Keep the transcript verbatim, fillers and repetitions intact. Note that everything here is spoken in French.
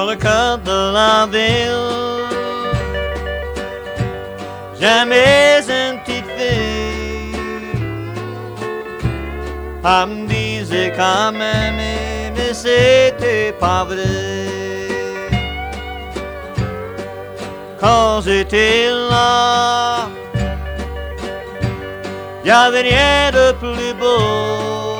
dans le cœur de la ville. Jamais une petite fille, elle me disait quand même, mais c'était pas vrai. Quand j'étais là, y'avait rien de plus beau